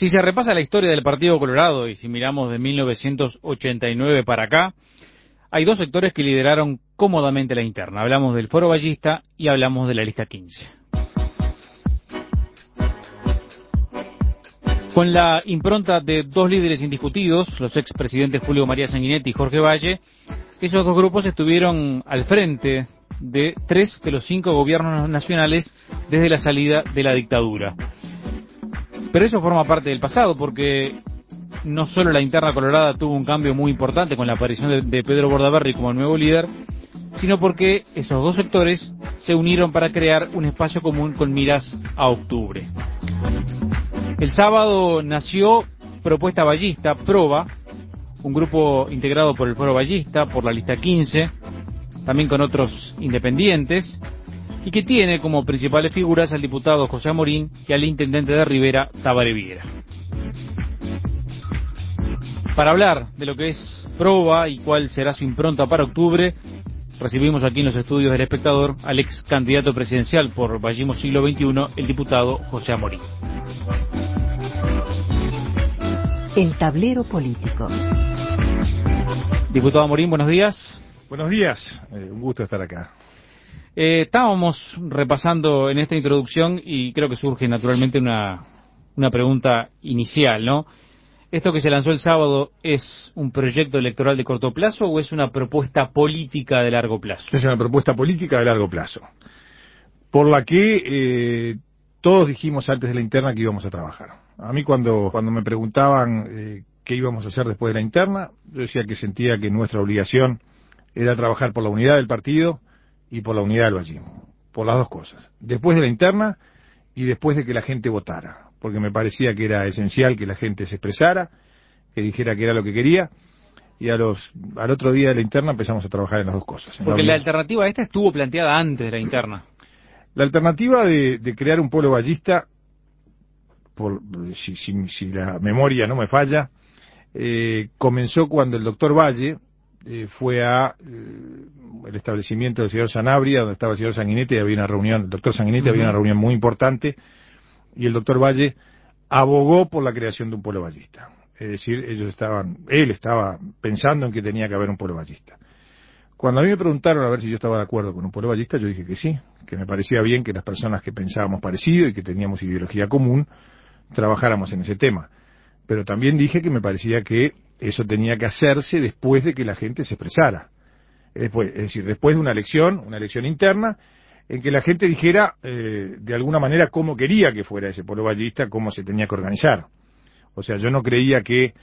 Si se repasa la historia del Partido Colorado y si miramos de 1989 para acá, hay dos sectores que lideraron cómodamente la interna. Hablamos del Foro Ballista y hablamos de la Lista 15. Con la impronta de dos líderes indiscutidos, los expresidentes Julio María Sanguinetti y Jorge Valle, esos dos grupos estuvieron al frente de 3 de los 5 gobiernos nacionales desde la salida de la dictadura. Pero eso forma parte del pasado, porque no solo la interna colorada tuvo un cambio muy importante con la aparición de Pedro Bordaberry como nuevo líder, sino porque esos dos sectores se unieron para crear un espacio común con miras a octubre. El sábado nació Propuesta Ballista, PROBA, un grupo integrado por el Foro Ballista, por la Lista 15, también con otros independientes, y que tiene como principales figuras al diputado José Amorín y al intendente de Rivera, Tabaré Viera. Para hablar de lo que es PROBA y cuál será su impronta para octubre, recibimos aquí en los estudios del Espectador al ex candidato presidencial por Vallismo Siglo XXI, el diputado José Amorín. El tablero político. Diputado Amorín, buenos días. Buenos días, un gusto estar acá. Estábamos repasando en esta introducción y creo que surge naturalmente una pregunta inicial, ¿no? ¿Esto que se lanzó el sábado es un proyecto electoral de corto plazo o es una propuesta política de largo plazo? Es una propuesta política de largo plazo, por la que todos dijimos antes de la interna que íbamos a trabajar. A mí cuando me preguntaban qué íbamos a hacer después de la interna, yo decía que sentía que nuestra obligación era trabajar por la unidad del partido y por la unidad del vallismo, por las dos cosas, después de la interna y después de que la gente votara, porque me parecía que era esencial que la gente se expresara, que dijera que era lo que quería, y al otro día de la interna empezamos a trabajar en las dos cosas. Porque la alternativa esta estuvo planteada antes de la interna. La alternativa de crear un pueblo ballista, si la memoria no me falla, comenzó cuando el doctor Valle fue a el establecimiento del señor Sanabria, donde estaba el señor Sanguinetti, y había una reunión, el doctor Sanguinetti, había una reunión muy importante, y el doctor Valle abogó por la creación de un pueblo ballista. Es decir, él estaba pensando en que tenía que haber un pueblo ballista. Cuando a mí me preguntaron a ver si yo estaba de acuerdo con un pueblo ballista, yo dije que sí, que me parecía bien que las personas que pensábamos parecido y que teníamos ideología común, trabajáramos en ese tema. Pero también dije que me parecía que eso tenía que hacerse después de que la gente se expresara. Es decir, después de una elección interna, en que la gente dijera de alguna manera cómo quería que fuera ese pueblo ballista, cómo se tenía que organizar. O sea, yo no creía que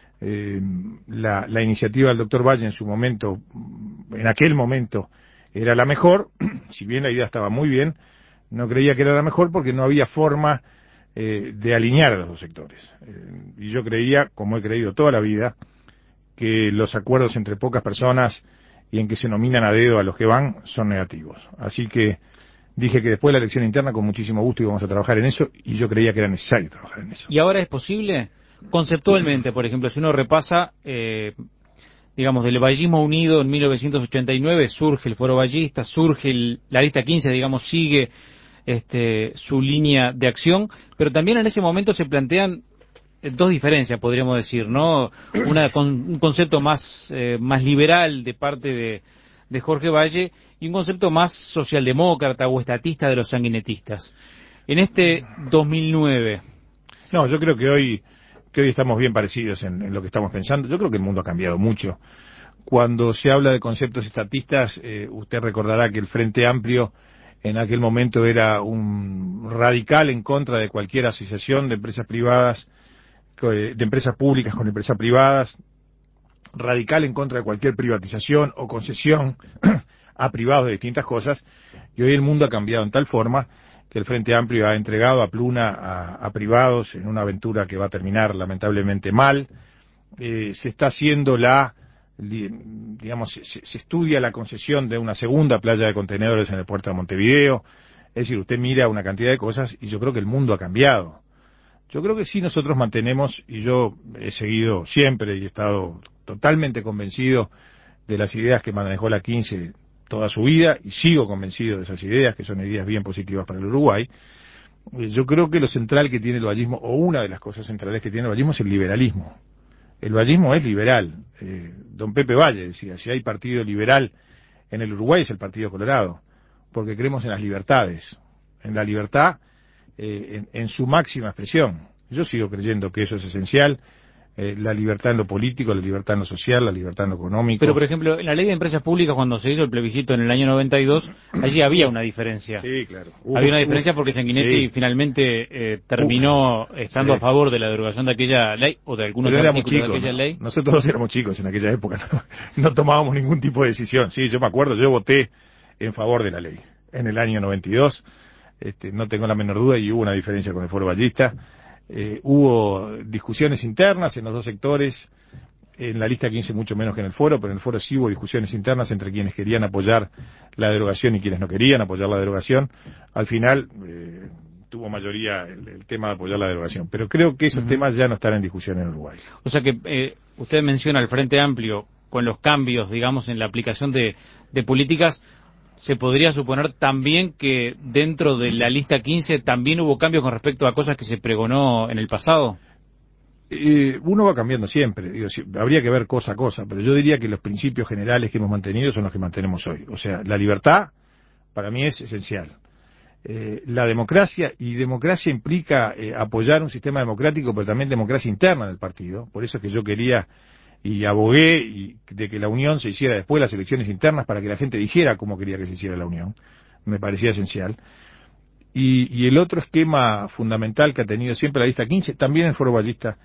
la iniciativa del doctor Valle en su momento, en aquel momento, era la mejor, si bien la idea estaba muy bien, no creía que era la mejor porque no había forma de alinear a los dos sectores. Y yo creía, como he creído toda la vida, que los acuerdos entre pocas personas y en que se nominan a dedo a los que van son negativos. Así que dije que después de la elección interna con muchísimo gusto íbamos a trabajar en eso y yo creía que era necesario trabajar en eso. ¿Y ahora es posible? Conceptualmente, por ejemplo, si uno repasa, digamos, del Vallismo Unido en 1989, surge el Foro Ballista, surge la Lista 15, digamos, sigue su línea de acción, pero también en ese momento se plantean dos diferencias, podríamos decir, ¿no? Un concepto más liberal de parte de Jorge Valle y un concepto más socialdemócrata o estatista de los sanguinetistas. En este 2009... No, yo creo que hoy estamos bien parecidos en lo que estamos pensando. Yo creo que el mundo ha cambiado mucho. Cuando se habla de conceptos estatistas, usted recordará que el Frente Amplio en aquel momento era un radical en contra de cualquier asociación de empresas privadas, de empresas públicas con empresas privadas, radical en contra de cualquier privatización o concesión a privados de distintas cosas, y hoy el mundo ha cambiado en tal forma que el Frente Amplio ha entregado a Pluna a privados en una aventura que va a terminar lamentablemente mal. Se está haciendo se estudia la concesión de una segunda playa de contenedores en el puerto de Montevideo. Es decir, usted mira una cantidad de cosas y yo creo que el mundo ha cambiado. Yo creo que sí nosotros mantenemos, y yo he seguido siempre y he estado totalmente convencido de las ideas que manejó la 15 toda su vida, y sigo convencido de esas ideas, que son ideas bien positivas para el Uruguay. Yo creo que lo central que tiene el vallismo, o una de las cosas centrales que tiene el vallismo, es el liberalismo. El vallismo es liberal. Don Pepe Valle decía, si hay partido liberal en el Uruguay es el Partido Colorado, porque creemos en las libertades, en la libertad en su máxima expresión. Yo sigo creyendo que eso es esencial, la libertad en lo político, la libertad en lo social, la libertad en lo económico. Pero, por ejemplo, en la ley de empresas públicas, cuando se hizo el plebiscito en el año 92, allí había una diferencia. Sí, claro. Había una diferencia porque Sanguinetti finalmente terminó estando a favor de la derogación de aquella ley, o de algunos artículos de aquella ley. Nosotros todos éramos chicos en aquella época, no tomábamos ningún tipo de decisión. Sí, yo me acuerdo, yo voté en favor de la ley en el año 92, no tengo la menor duda, y hubo una diferencia con el Foro Vallista. Hubo discusiones internas en los dos sectores, en la lista 15 mucho menos que en el Foro, pero en el Foro sí hubo discusiones internas entre quienes querían apoyar la derogación y quienes no querían apoyar la derogación. Al final tuvo mayoría el tema de apoyar la derogación, pero creo que esos temas ya no están en discusión en Uruguay. O sea que usted menciona el Frente Amplio con los cambios, digamos, en la aplicación de políticas. ¿Se podría suponer también que dentro de la lista 15 también hubo cambios con respecto a cosas que se pregonó en el pasado? Uno va cambiando siempre, habría que ver cosa a cosa, pero yo diría que los principios generales que hemos mantenido son los que mantenemos hoy. O sea, la libertad para mí es esencial. La democracia, y democracia implica apoyar un sistema democrático, pero también democracia interna del partido. Por eso es que yo quería y abogué de que la unión se hiciera después de las elecciones internas para que la gente dijera cómo quería que se hiciera la unión. Me parecía esencial. Y el otro esquema fundamental que ha tenido siempre la lista 15, también el Foro Vallista,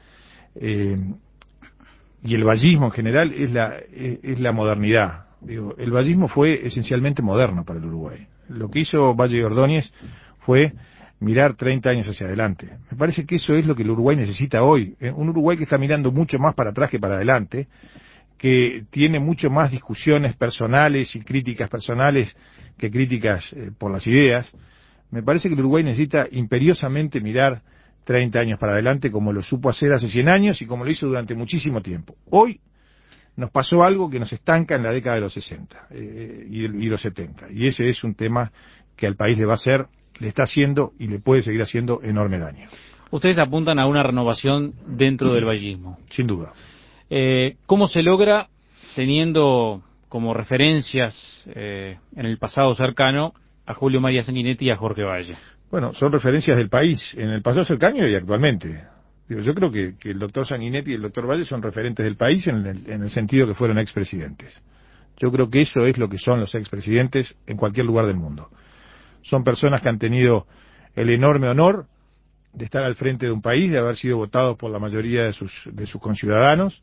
y el vallismo en general, es la modernidad. El vallismo fue esencialmente moderno para el Uruguay. Lo que hizo Valle y Ordóñez fue mirar 30 años hacia adelante. Me parece que eso es lo que el Uruguay necesita hoy. Un Uruguay que está mirando mucho más para atrás que para adelante, que tiene mucho más discusiones personales y críticas personales que críticas por las ideas. Me parece que el Uruguay necesita imperiosamente mirar 30 años para adelante, como lo supo hacer hace 100 años y como lo hizo durante muchísimo tiempo. Hoy nos pasó algo que nos estanca en la década de los 60 y los 70. Y ese es un tema que al país le está haciendo y le puede seguir haciendo enorme daño. Ustedes apuntan a una renovación dentro del vallismo. Sin duda. ¿Cómo se logra teniendo como referencias en el pasado cercano a Julio María Sanguinetti y a Jorge Valle? Bueno, son referencias del país, en el pasado cercano y actualmente. Yo creo que el doctor Sanguinetti y el doctor Valle son referentes del país en el sentido que fueron expresidentes. Yo creo que eso es lo que son los expresidentes en cualquier lugar del mundo. Son personas que han tenido el enorme honor de estar al frente de un país, de haber sido votados por la mayoría de sus conciudadanos,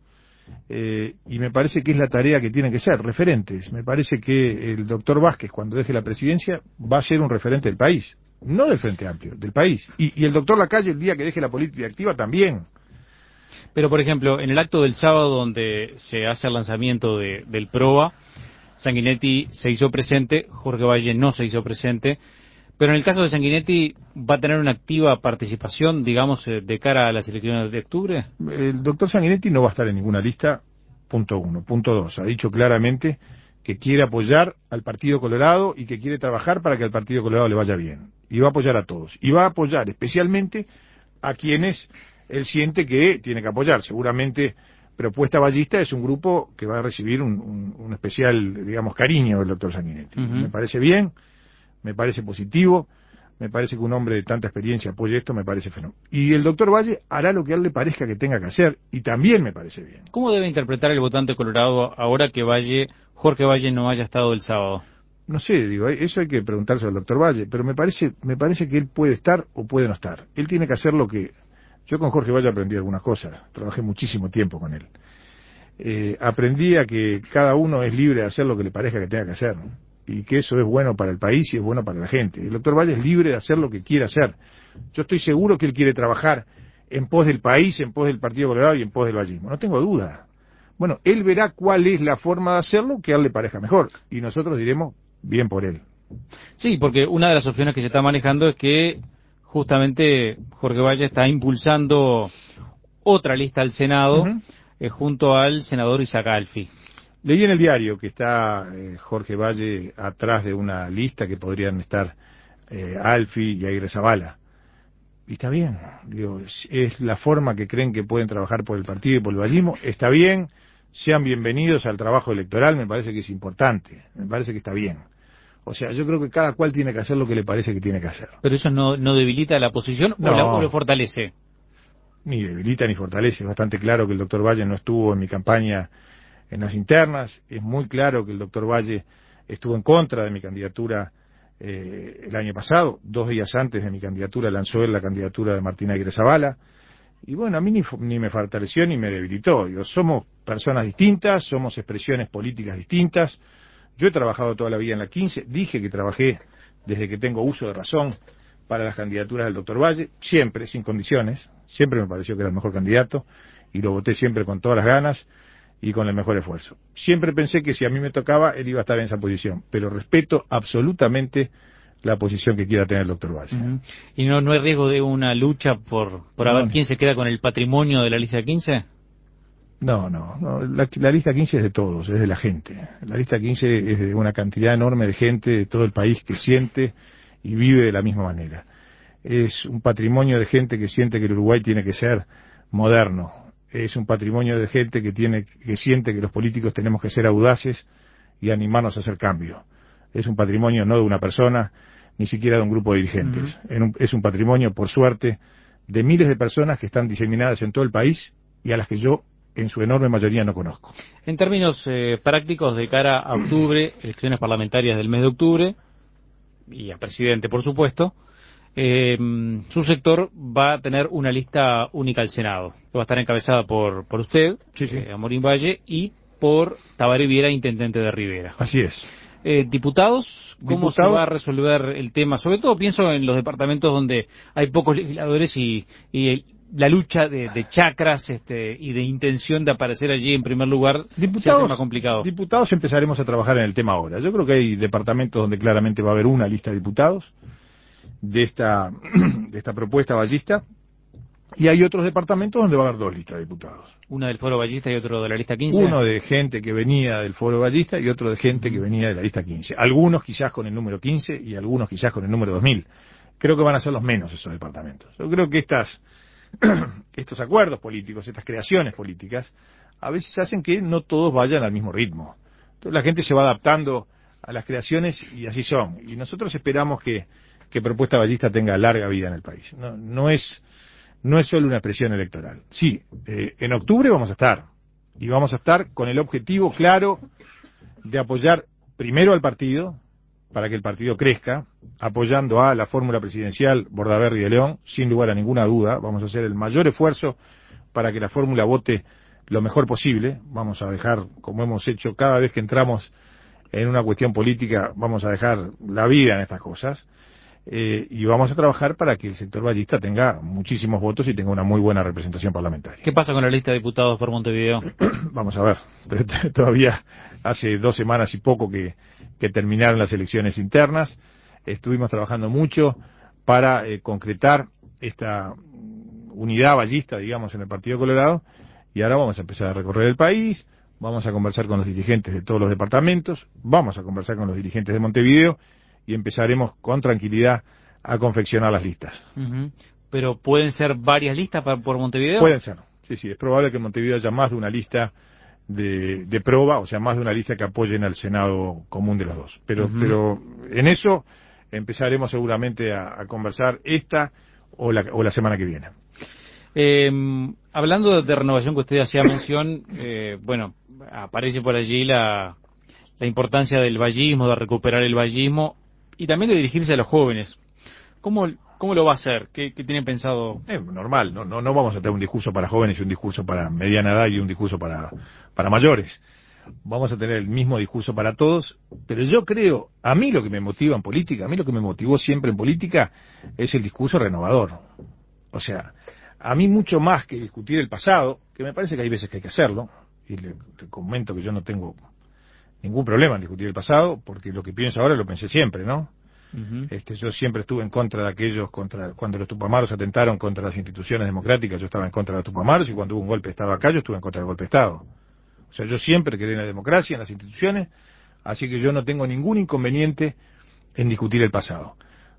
y me parece que es la tarea que tienen que ser, referentes. Me parece que el doctor Vázquez, cuando deje la presidencia, va a ser un referente del país, no del Frente Amplio, del país. Y el doctor Lacalle, el día que deje la política activa, también. Pero, por ejemplo, en el acto del sábado donde se hace el lanzamiento del PROA, Sanguinetti se hizo presente, Jorge Valle no se hizo presente, pero en el caso de Sanguinetti, ¿va a tener una activa participación, digamos, de cara a las elecciones de octubre? El doctor Sanguinetti no va a estar en ninguna lista, punto uno. Punto dos, ha dicho claramente que quiere apoyar al Partido Colorado y que quiere trabajar para que al Partido Colorado le vaya bien. Y va a apoyar a todos. Y va a apoyar especialmente a quienes él siente que tiene que apoyar. Seguramente Propuesta Vallista es un grupo que va a recibir un especial, digamos, cariño del doctor Sanguinetti. Me parece bien, me parece positivo, me parece que un hombre de tanta experiencia apoye esto, me parece fenómeno. Y el doctor Valle hará lo que a él le parezca que tenga que hacer, y también me parece bien. ¿Cómo debe interpretar el votante colorado ahora que Jorge Valle no haya estado el sábado? No sé, eso hay que preguntárselo al doctor Valle, pero me parece que él puede estar o puede no estar. Él tiene que hacer lo que... Yo con Jorge Valle aprendí algunas cosas, trabajé muchísimo tiempo con él. Aprendí a que cada uno es libre de hacer lo que le parezca que tenga que hacer, ¿no? Y que eso es bueno para el país y es bueno para la gente. El doctor Valle es libre de hacer lo que quiera hacer. Yo estoy seguro que él quiere trabajar en pos del país, en pos del Partido Colorado y en pos del vallismo. No tengo duda. Bueno, él verá cuál es la forma de hacerlo que a él le parezca mejor. Y nosotros diremos, bien por él. Sí, porque una de las opciones que se está manejando es que justamente Jorge Valle está impulsando otra lista al Senado junto al senador Isaac Alfi. Leí en el diario que está Jorge Valle atrás de una lista que podrían estar Alfi y Aguirre Zavala. Y está bien, digo, es la forma que creen que pueden trabajar por el partido y por el vallismo, está bien, sean bienvenidos al trabajo electoral, me parece que es importante, me parece que está bien. O sea, yo creo que cada cual tiene que hacer lo que le parece que tiene que hacer. ¿Pero eso no debilita la posición o lo fortalece? Ni debilita ni fortalece, es bastante claro que el doctor Valle no estuvo en mi campaña en las internas, es muy claro que el doctor Valle estuvo en contra de mi candidatura el año pasado, 2 días antes de mi candidatura lanzó él la candidatura de Martín Aguirre Zabala, y bueno, a mí ni me fortaleció ni me debilitó. Digo, somos personas distintas, somos expresiones políticas distintas. Yo he trabajado toda la vida en la 15, dije que trabajé desde que tengo uso de razón para las candidaturas del doctor Valle, siempre, sin condiciones, siempre me pareció que era el mejor candidato, y lo voté siempre con todas las ganas y con el mejor esfuerzo. Siempre pensé que si a mí me tocaba, él iba a estar en esa posición, pero respeto absolutamente la posición que quiera tener el doctor Valle. ¿Y no hay riesgo de una lucha por ver quién se queda con el patrimonio de la lista 15? No, la lista 15 es de todos, es de la gente. La lista 15 es de una cantidad enorme de gente de todo el país que siente y vive de la misma manera. Es un patrimonio de gente que siente que el Uruguay tiene que ser moderno. Es un patrimonio de gente que siente que los políticos tenemos que ser audaces y animarnos a hacer cambio. Es un patrimonio no de una persona, ni siquiera de un grupo de dirigentes. Es un patrimonio, por suerte, de miles de personas que están diseminadas en todo el país y a las que yo, en su enorme mayoría, no conozco. En términos prácticos, de cara a octubre, elecciones parlamentarias del mes de octubre, y a presidente, por supuesto, su sector va a tener una lista única al Senado, que va a estar encabezada por usted, sí. Amorín Valle, y por Tabaré Viera, intendente de Rivera. Así es. Diputados, ¿cómo se va a resolver el tema? Sobre todo pienso en los departamentos donde hay pocos legisladores y la lucha de chacras y de intención de aparecer allí en primer lugar se hace más complicado. Diputados empezaremos a trabajar en el tema ahora. Yo creo que hay departamentos donde claramente va a haber una lista de diputados de esta propuesta vallista, y hay otros departamentos donde va a haber 2 listas de diputados. Una del Foro Ballista y otro de la lista 15. Uno de gente que venía del Foro Ballista y otro de gente que venía de la lista 15. Algunos quizás con el número 15 y algunos quizás con el número 2000. Creo que van a ser los menos esos departamentos. Yo creo que estos acuerdos políticos, estas creaciones políticas, a veces hacen que no todos vayan al mismo ritmo. Entonces la gente se va adaptando a las creaciones y así son. Y nosotros esperamos que Propuesta Ballista tenga larga vida en el país. No es solo una expresión electoral. Sí, en octubre vamos a estar. Y vamos a estar con el objetivo claro de apoyar primero al partido, para que el partido crezca, apoyando a la fórmula presidencial Bordaberry de León, sin lugar a ninguna duda. Vamos a hacer el mayor esfuerzo para que la fórmula vote lo mejor posible. Vamos a dejar, como hemos hecho cada vez que entramos en una cuestión política, vamos a dejar la vida en estas cosas. Y vamos a trabajar para que el sector vallista tenga muchísimos votos y tenga una muy buena representación parlamentaria. ¿Qué pasa con la lista de diputados por Montevideo? Vamos a ver, todavía hace 2 semanas y poco que terminaron las elecciones internas. Estuvimos trabajando mucho para concretar esta unidad vallista, digamos, en el Partido Colorado, y ahora vamos a empezar a recorrer el país, vamos a conversar con los dirigentes de todos los departamentos, vamos a conversar con los dirigentes de Montevideo, y empezaremos con tranquilidad a confeccionar las listas. ¿Pero pueden ser varias listas por Montevideo? Pueden ser, sí, es probable que en Montevideo haya más de una lista de prueba, o sea, más de una lista que apoyen al Senado común de los dos. Pero en eso empezaremos seguramente a conversar esta o la semana que viene. Hablando de renovación que usted hacía mención, aparece por allí la importancia del vallismo, de recuperar el vallismo, y también de dirigirse a los jóvenes. ¿Cómo lo va a hacer? ¿Qué tienen pensado? Normal, no vamos a tener un discurso para jóvenes y un discurso para mediana edad y un discurso para mayores. Vamos a tener el mismo discurso para todos, pero yo creo, a mí lo que me motiva en política, a mí lo que me motivó siempre en política es el discurso renovador. O sea, a mí mucho más que discutir el pasado, que me parece que hay veces que hay que hacerlo, y le comento que yo no tengo ningún problema en discutir el pasado, porque lo que pienso ahora lo pensé siempre, ¿no? Yo siempre estuve en contra de aquellos, cuando los tupamaros atentaron contra las instituciones democráticas, yo estaba en contra de los tupamaros, y cuando hubo un golpe de Estado acá, yo estuve en contra del golpe de Estado. O sea, yo siempre creí en la democracia, en las instituciones, así que yo no tengo ningún inconveniente en discutir el pasado.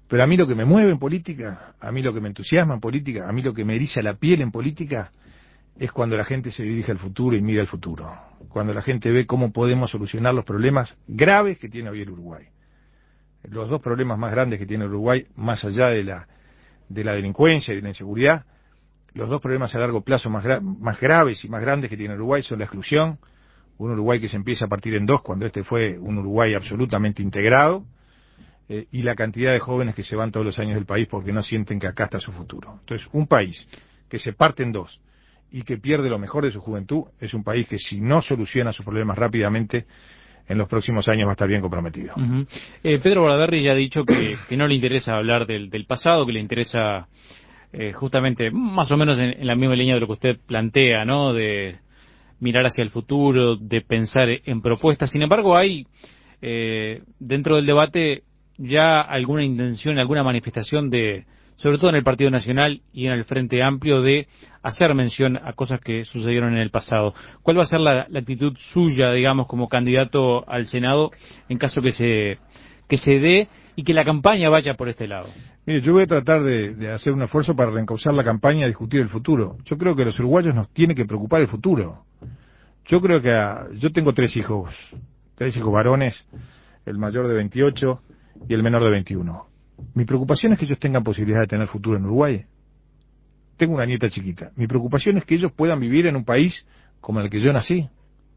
Pero a mí lo que me mueve en política, a mí lo que me entusiasma en política, a mí lo que me eriza la piel en política, es cuando la gente se dirige al futuro y mira al futuro. Cuando la gente ve cómo podemos solucionar los problemas graves que tiene hoy el Uruguay. Los dos problemas más grandes que tiene el Uruguay, más allá de la delincuencia y de la inseguridad, los dos problemas a largo plazo más graves y más grandes que tiene el Uruguay son la exclusión, un Uruguay que se empieza a partir en dos, cuando este fue un Uruguay absolutamente integrado, y la cantidad de jóvenes que se van todos los años del país porque no sienten que acá está su futuro. Entonces, un país que se parte en dos y que pierde lo mejor de su juventud es un país que, si no soluciona sus problemas rápidamente, en los próximos años va a estar bien comprometido. Pedro Bordaberry ya ha dicho que no le interesa hablar del pasado, que le interesa justamente más o menos en la misma línea de lo que usted plantea, ¿no? De mirar hacia el futuro, de pensar en propuestas. Sin embargo, hay dentro del debate ya alguna intención, alguna manifestación sobre todo en el Partido Nacional y en el Frente Amplio, de hacer mención a cosas que sucedieron en el pasado. ¿Cuál va a ser la actitud suya, digamos, como candidato al Senado en caso que se dé y que la campaña vaya por este lado? Mire, yo voy a tratar de hacer un esfuerzo para reencauzar la campaña y discutir el futuro. Yo creo que a los uruguayos nos tiene que preocupar el futuro. Yo creo que yo tengo tres hijos varones, el mayor de 28 y el menor de 21. Mi preocupación es que ellos tengan posibilidad de tener futuro en Uruguay. Tengo una nieta chiquita. Mi preocupación es que ellos puedan vivir en un país como el que yo nací.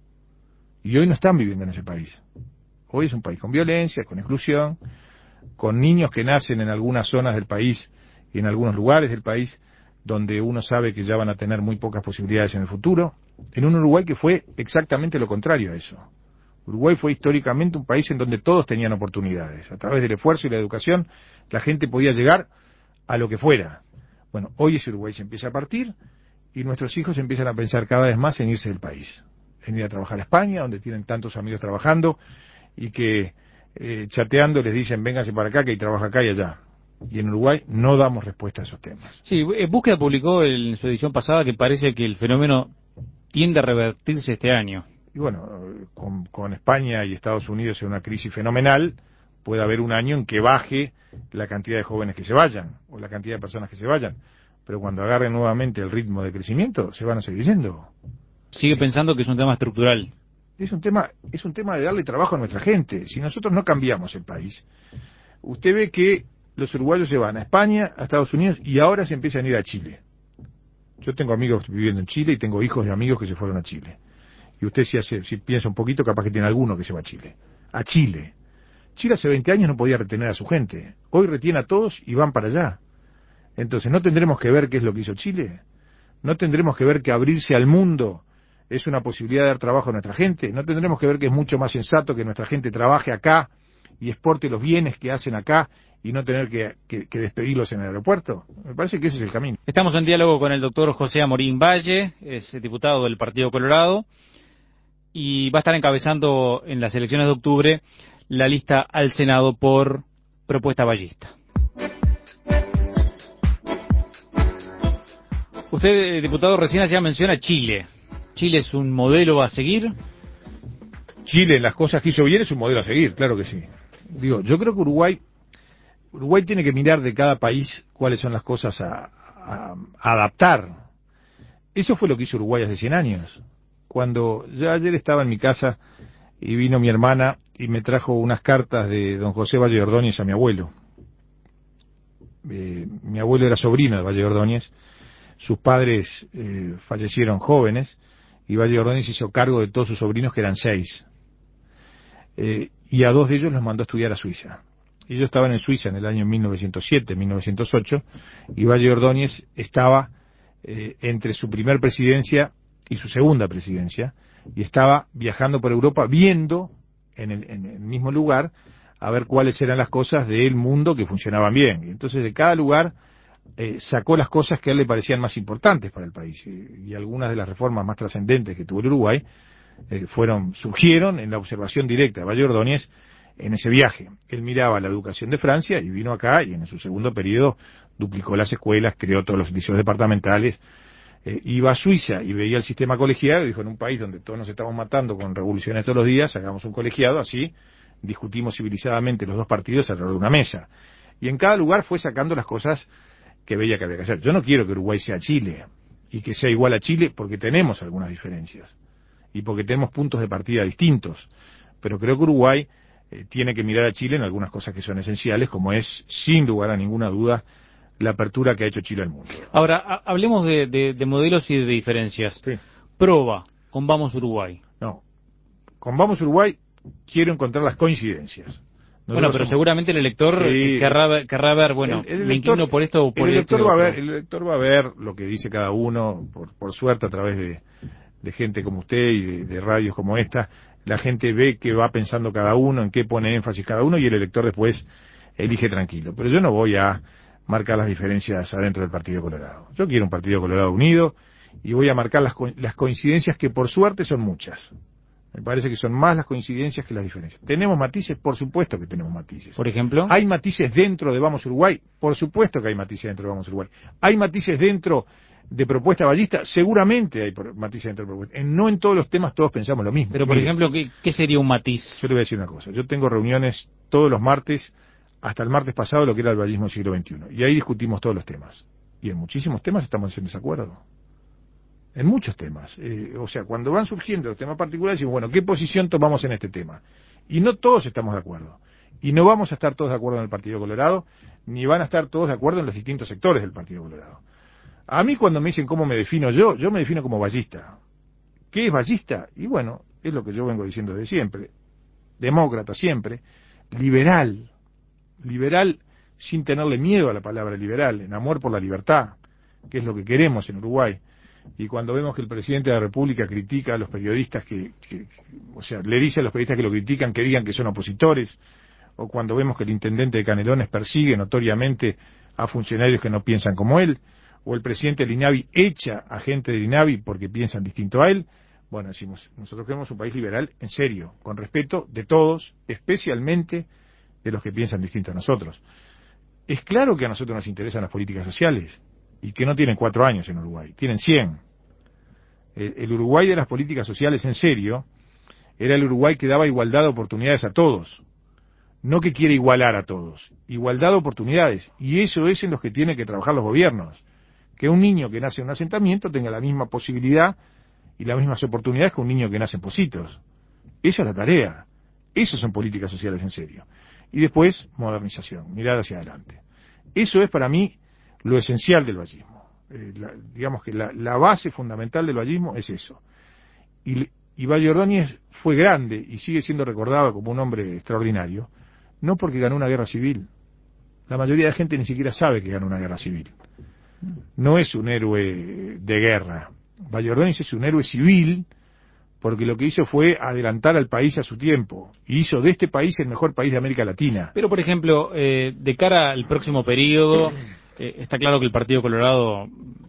Y hoy no están viviendo en ese país. Hoy es un país con violencia, con exclusión, con niños que nacen en algunas zonas del país y en algunos lugares del país donde uno sabe que ya van a tener muy pocas posibilidades en el futuro, en un Uruguay que fue exactamente lo contrario a eso. Uruguay fue históricamente un país en donde todos tenían oportunidades. A través del esfuerzo y la educación, la gente podía llegar a lo que fuera. Bueno, hoy ese Uruguay se empieza a partir y nuestros hijos empiezan a pensar cada vez más en irse del país, en ir a trabajar a España, donde tienen tantos amigos trabajando y que chateando les dicen vénganse para acá que hay trabajo acá y allá. Y en Uruguay no damos respuesta a esos temas. Sí, Búsqueda publicó en su edición pasada que parece que el fenómeno tiende a revertirse este año. Y bueno, con España y Estados Unidos en una crisis fenomenal, puede haber un año en que baje la cantidad de jóvenes que se vayan, o la cantidad de personas que se vayan. Pero cuando agarren nuevamente el ritmo de crecimiento, se van a seguir yendo. Sigue pensando que es un tema estructural. Es un tema de darle trabajo a nuestra gente. Si nosotros no cambiamos el país, usted ve que los uruguayos se van a España, a Estados Unidos, y ahora se empiezan a ir a Chile. Yo tengo amigos viviendo en Chile y tengo hijos de amigos que se fueron a Chile. Y usted si piensa un poquito, capaz que tiene alguno que se va a Chile. A Chile. Chile hace 20 años no podía retener a su gente. Hoy retiene a todos y van para allá. Entonces, ¿no tendremos que ver qué es lo que hizo Chile? ¿No tendremos que ver que abrirse al mundo es una posibilidad de dar trabajo a nuestra gente? ¿No tendremos que ver que es mucho más sensato que nuestra gente trabaje acá y exporte los bienes que hacen acá y no tener que despedirlos en el aeropuerto? Me parece que ese es el camino. Estamos en diálogo con el doctor José Amorín Valle, es diputado del Partido Colorado, y va a estar encabezando en las elecciones de octubre la lista al Senado por propuesta vallista. Usted, diputado, recién ya menciona Chile. ¿Chile es un modelo a seguir? Chile, en las cosas que hizo bien, es un modelo a seguir, claro que sí. Digo, yo creo que Uruguay tiene que mirar de cada país cuáles son las cosas a adaptar. Eso fue lo que hizo Uruguay hace 100 años. Cuando yo ayer estaba en mi casa y vino mi hermana y me trajo unas cartas de don José Valle Ordóñez a mi abuelo. Mi abuelo era sobrino de Valle Ordóñez, sus padres fallecieron jóvenes y Valle Ordóñez hizo cargo de todos sus sobrinos, que eran 6. Y a 2 de ellos los mandó a estudiar a Suiza. Ellos estaban en Suiza en el año 1907, 1908, y Valle Ordóñez estaba entre su primer presidencia y su segunda presidencia, y estaba viajando por Europa viendo en el mismo lugar a ver cuáles eran las cosas del mundo que funcionaban bien. Y entonces de cada lugar sacó las cosas que a él le parecían más importantes para el país, y algunas de las reformas más trascendentes que tuvo el Uruguay surgieron en la observación directa de Valle Ordóñez en ese viaje. Él miraba la educación de Francia y vino acá y en su segundo periodo duplicó las escuelas, creó todos los liceos departamentales, iba a Suiza y veía el sistema colegiado y dijo, en un país donde todos nos estamos matando con revoluciones todos los días, hagamos un colegiado, así discutimos civilizadamente los dos partidos alrededor de una mesa. Y en cada lugar fue sacando las cosas que veía que había que hacer. Yo no quiero que Uruguay sea Chile, y que sea igual a Chile, porque tenemos algunas diferencias, y porque tenemos puntos de partida distintos. Pero creo que Uruguay tiene que mirar a Chile en algunas cosas que son esenciales, como es, sin lugar a ninguna duda, la apertura que ha hecho Chile al mundo. Ahora, hablemos de modelos y de diferencias. Sí. Proba con Vamos Uruguay. No, con Vamos Uruguay quiero encontrar las coincidencias. Bueno, pero seguramente el elector querrá ver, bueno, me inclino por esto o por el esto. El elector va a ver lo que dice cada uno, por suerte a través de gente como usted y de radios como esta. La gente ve qué va pensando cada uno, en qué pone énfasis cada uno, y el elector después elige tranquilo. Pero yo no voy a marcar las diferencias adentro del Partido Colorado. Yo quiero un Partido Colorado unido, y voy a marcar las coincidencias, que por suerte son muchas. Me parece que son más las coincidencias que las diferencias. ¿Tenemos matices? Por supuesto que tenemos matices. ¿Por ejemplo? ¿Hay matices dentro de Vamos Uruguay? Por supuesto que hay matices dentro de Vamos Uruguay. ¿Hay matices dentro de Propuesta Ballista? Seguramente hay matices dentro de Propuesta. No en todos los temas todos pensamos lo mismo. Pero, por ejemplo, ¿qué sería un matiz? Yo le voy a decir una cosa. Yo tengo reuniones todos los martes, hasta el martes pasado, lo que era el vallismo del siglo XXI. Y ahí discutimos todos los temas. Y en muchísimos temas estamos en desacuerdo. En muchos temas. O sea, cuando van surgiendo los temas particulares, decimos, bueno, ¿qué posición tomamos en este tema? Y no todos estamos de acuerdo. Y no vamos a estar todos de acuerdo en el Partido Colorado, ni van a estar todos de acuerdo en los distintos sectores del Partido Colorado. A mí, cuando me dicen cómo me defino yo me defino como ballista. ¿Qué es ballista? Y bueno, es lo que yo vengo diciendo desde siempre. Demócrata siempre. Liberal sin tenerle miedo a la palabra liberal, en amor por la libertad, que es lo que queremos en Uruguay. Y cuando vemos que el presidente de la República critica a los periodistas o sea, le dice a los periodistas que lo critican que digan que son opositores, o cuando vemos que el intendente de Canelones persigue notoriamente a funcionarios que no piensan como él, o el presidente del INAVI echa a gente del INAVI porque piensan distinto a él, bueno, decimos, nosotros queremos un país liberal en serio, con respeto de todos, especialmente de los que piensan distinto a nosotros. Es claro que a nosotros nos interesan las políticas sociales, y que no tienen 4 años en Uruguay, tienen 100. El Uruguay de las políticas sociales en serio era el Uruguay que daba igualdad de oportunidades a todos, no que quiere igualar a todos, igualdad de oportunidades, y eso es en los que tienen que trabajar los gobiernos, que un niño que nace en un asentamiento tenga la misma posibilidad y las mismas oportunidades que un niño que nace en Pocitos. Esa es la tarea, esas son políticas sociales en serio. Y después, modernización, mirar hacia adelante. Eso es para mí lo esencial del vallismo. Digamos que la base fundamental del vallismo es eso. Y Valle Ordóñez fue grande y sigue siendo recordado como un hombre extraordinario, no porque ganó una guerra civil. La mayoría de la gente ni siquiera sabe que ganó una guerra civil. No es un héroe de guerra. Valle Ordóñez es un héroe civil porque lo que hizo fue adelantar al país a su tiempo, y hizo de este país el mejor país de América Latina. Pero, por ejemplo, de cara al próximo periodo, está claro que el Partido Colorado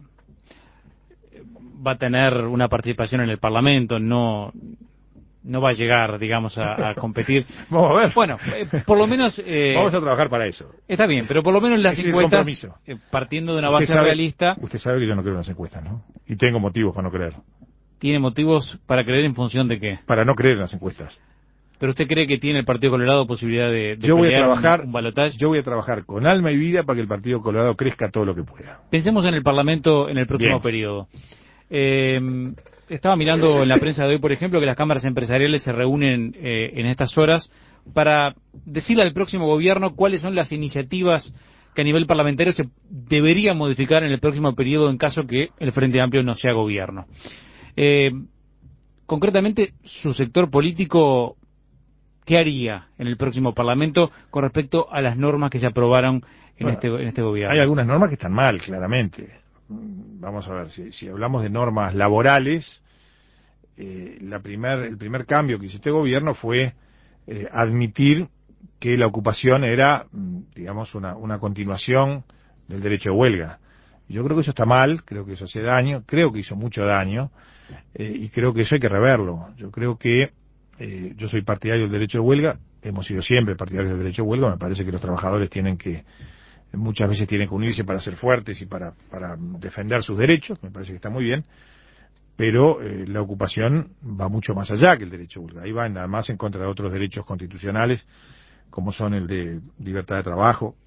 va a tener una participación en el Parlamento, no va a llegar, digamos, a competir. Vamos a ver. Bueno, por lo menos... vamos a trabajar para eso. Está bien, pero por lo menos las encuestas, partiendo de una base realista... Usted sabe que yo no creo en las encuestas, ¿no? Y tengo motivos para no creer. ¿Tiene motivos para creer en función de qué? Para no creer en las encuestas. ¿Pero usted cree que tiene el Partido Colorado posibilidad de yo voy a trabajar un balotaje? Yo voy a trabajar con alma y vida para que el Partido Colorado crezca todo lo que pueda. Pensemos en el Parlamento en el próximo periodo. Estaba mirando en la prensa de hoy, por ejemplo, que las cámaras empresariales se reúnen en estas horas para decirle al próximo gobierno cuáles son las iniciativas que a nivel parlamentario se deberían modificar en el próximo periodo en caso que el Frente Amplio no sea gobierno. Concretamente, su sector político, ¿qué haría en el próximo Parlamento con respecto a las normas que se aprobaron en este gobierno? Hay algunas normas que están mal, claramente. Vamos a ver, si hablamos de normas laborales, el primer cambio que hizo este gobierno fue admitir que la ocupación era, digamos, una continuación del derecho de huelga. Yo creo que eso está mal, creo que eso hace daño, creo que hizo mucho daño, y creo que eso hay que reverlo. Yo creo que yo soy partidario del derecho de huelga, hemos sido siempre partidarios del derecho de huelga, me parece que los trabajadores muchas veces tienen que unirse para ser fuertes y para defender sus derechos, me parece que está muy bien, pero la ocupación va mucho más allá que el derecho de huelga, ahí va además en contra de otros derechos constitucionales, como son el de libertad de trabajo,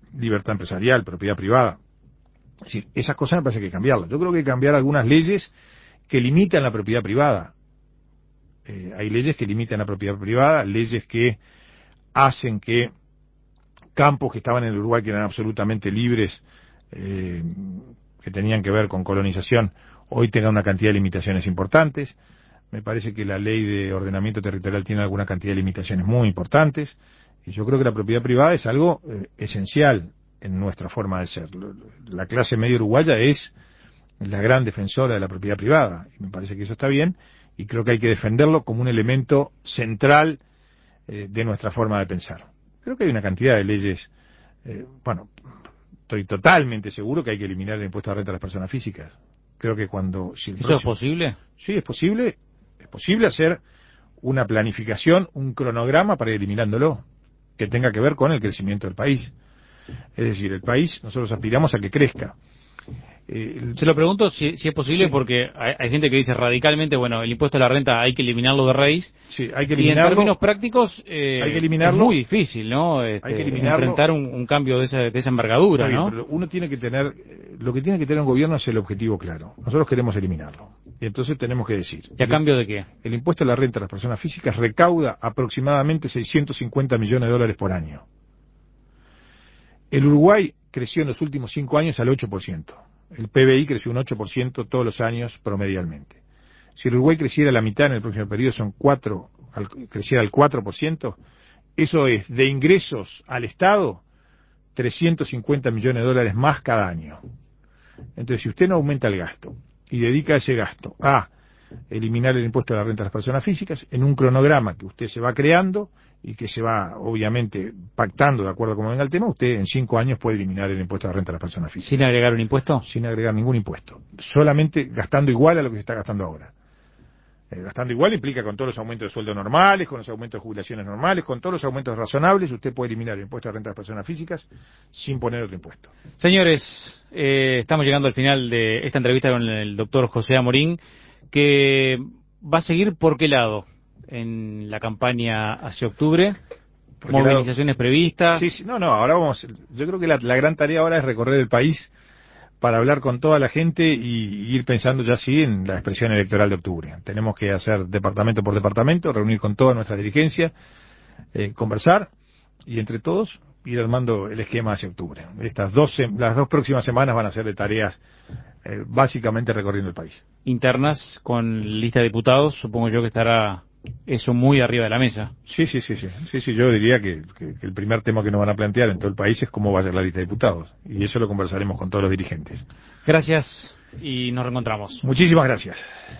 libertad empresarial, propiedad privada. Es decir, esas cosas me parece que hay que cambiarlas. Yo creo que hay que cambiar algunas leyes que limitan la propiedad privada. Hay leyes que limitan la propiedad privada, leyes que hacen que campos que estaban en el Uruguay, que eran absolutamente libres, que tenían que ver con colonización, hoy tengan una cantidad de limitaciones importantes. Me parece que la ley de ordenamiento territorial tiene alguna cantidad de limitaciones muy importantes, y yo creo que la propiedad privada es algo esencial en nuestra forma de ser. La clase media uruguaya es la gran defensora de la propiedad privada, y me parece que eso está bien, y creo que hay que defenderlo como un elemento central de nuestra forma de pensar. Creo que hay una cantidad de leyes, estoy totalmente seguro que hay que eliminar el impuesto de renta a las personas físicas. Creo que ¿Eso es posible? Sí, es posible hacer una planificación, un cronograma para ir eliminándolo, que tenga que ver con el crecimiento del país. Es decir, el país, nosotros aspiramos a que crezca. Se lo pregunto si es posible, sí, porque hay gente que dice radicalmente, bueno, el impuesto a la renta hay que eliminarlo de raíz. Sí, hay que eliminarlo. Y en términos prácticos hay que eliminarlo. Es muy difícil, ¿no? Hay que eliminarlo. Enfrentar un cambio de esa envergadura, bien, ¿no? Pero uno tiene que tener, lo que tiene que tener un gobierno es el objetivo claro. Nosotros queremos eliminarlo. Y entonces tenemos que decir. ¿Y a cambio de qué? El impuesto a la renta a las personas físicas recauda aproximadamente 650 millones de dólares por año. El Uruguay creció en los últimos 5 años al 8%. El PBI creció un 8% todos los años promedialmente. Si el Uruguay creciera la mitad en el próximo periodo, creciera al 4%, eso es de ingresos al Estado 350 millones de dólares más cada año. Entonces, si usted no aumenta el gasto y dedica ese gasto a eliminar el impuesto a la renta de las personas físicas, en un cronograma que usted se va creando y que se va, obviamente, pactando de acuerdo a cómo venga el tema, usted en 5 años puede eliminar el impuesto a la renta de las personas físicas. ¿Sin agregar un impuesto? Sin agregar ningún impuesto. Solamente gastando igual a lo que se está gastando ahora. Gastando igual implica con todos los aumentos de sueldo normales, con los aumentos de jubilaciones normales, con todos los aumentos razonables, usted puede eliminar el impuesto a la renta de las personas físicas sin poner otro impuesto. Señores, estamos llegando al final de esta entrevista con el doctor José Amorín, que va a seguir por qué lado en la campaña hacia octubre. ¿Movilizaciones previstas? Sí, ahora vamos, yo creo que la gran tarea ahora es recorrer el país para hablar con toda la gente y ir pensando ya sí en la expresión electoral de octubre. Tenemos que hacer departamento por departamento, reunir con toda nuestra dirigencia, conversar y entre todos ir armando el esquema hacia octubre. Las dos próximas semanas van a ser de tareas básicamente recorriendo el país. Internas con lista de diputados, supongo yo que estará eso muy arriba de la mesa. Sí, yo diría que el primer tema que nos van a plantear en todo el país es cómo va a ser la lista de diputados, y eso lo conversaremos con todos los dirigentes. Gracias y nos reencontramos. Muchísimas gracias.